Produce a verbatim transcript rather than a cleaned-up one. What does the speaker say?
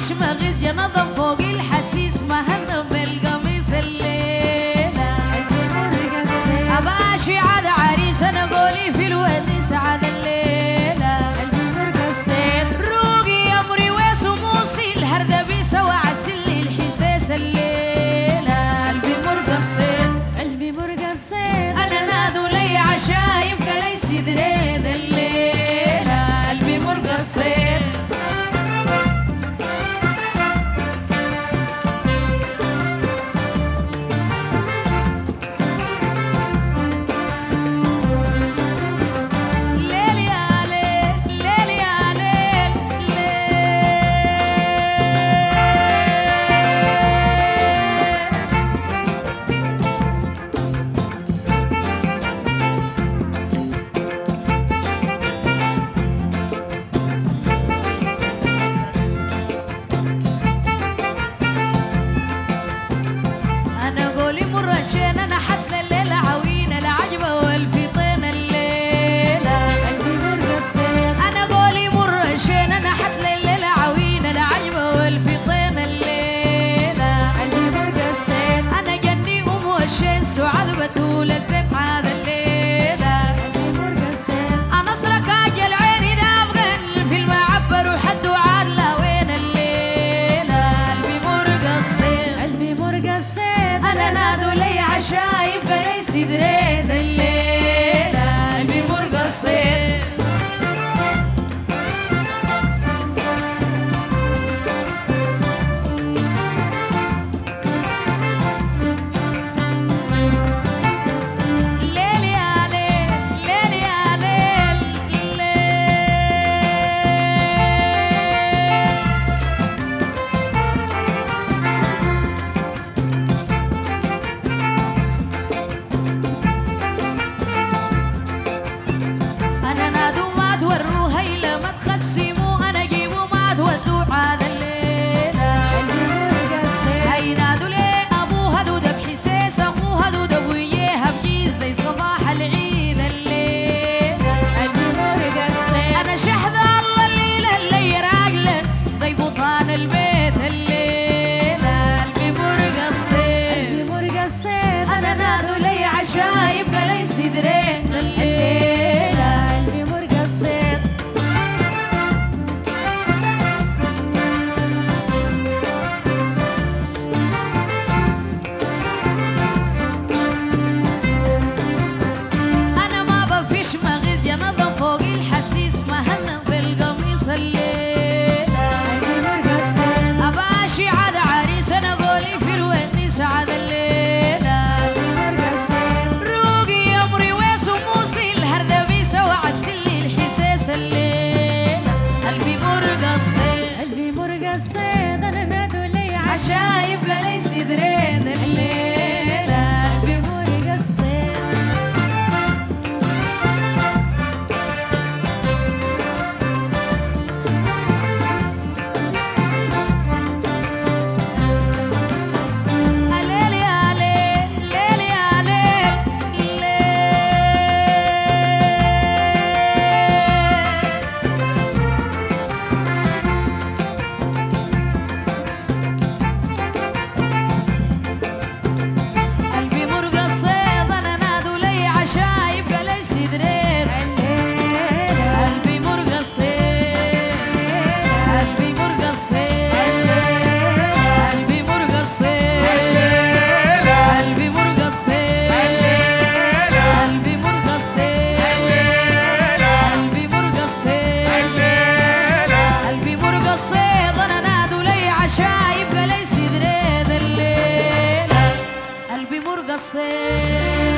فيش مغيث جنضم فوق الحسيس مهندم بالقميص الليلة أباشي عاد عريس أنا قولي في الونيس عاد الليلة روقي أمري وسموسي الهردبي سوا عسل الحساس الليلة قلبي مرقصين قلبي مرقصين أنا نادوا لي عشا يبقى لي سدرين الليلة قلبي مرقصين عشان انا حتى الليله عوينه العجبه والفطينه الليله قلبي مرقصين انا قولي مر عشان انا حتى الليله عوينه العجبه والفطينه الليله قلبي مرقصين انا جني ام وشين سعاد بتول الزين هذا الليله قلبي مرقصين انا اصلك اجل عيني دافغن في المعبر وحد وعاد لا وين الليله قلبي مرقصين قلبي مرقصين انا نادوا لي عشا يبقى لي سدرين الليلة قلبي مرقصين ليل يا ليل ليل يا ليل ليل أنا نادوا ما توروا هيلا ما تخسموا أنا جيبوا ما تودوا هذا الليلة قلبي مرقصين هي نادوا ليه أبوها دود بحساس أخوها دود أبوياها بجيز زي صباح العيد الليلة قلبي مرقصين أنا شحذ الله الليلة اللي راجلن زي بطان البيت الليلة قلبي مرقصين قلبي مرقصين أنا نادوا لي عشا يبقى لي سدرين الليلة قلبي مرقصين أنا ما بفيش مغيث جنضم فوق الحسيس مهندم بالقميص الليلة قلبي مرقصين أباشي عاد عريس أنا قولي في الونيس عاد الليلة مرقصين روقي أمري وسموسي الهردبي سوا عسل الحساس الليلة قلبي مرقصين قلبي مرقصين انا نادوا لي عشا يبقى لي سدرين الليلة قلبي مرقصين ليل يا ليل ليل يا ليل ليل قلبي مرقصين أنا نادوا لي عشا يبقى لي سدرين قلبي مرقصين قلبي مرقصين قلبي مرقصين قلبي مرقصين قلبي مرقصين قلبي مرقصين قلبي مرقصين أنا نادوا لي عشا يبقى لي سدرين الليلة قلبي مرقصين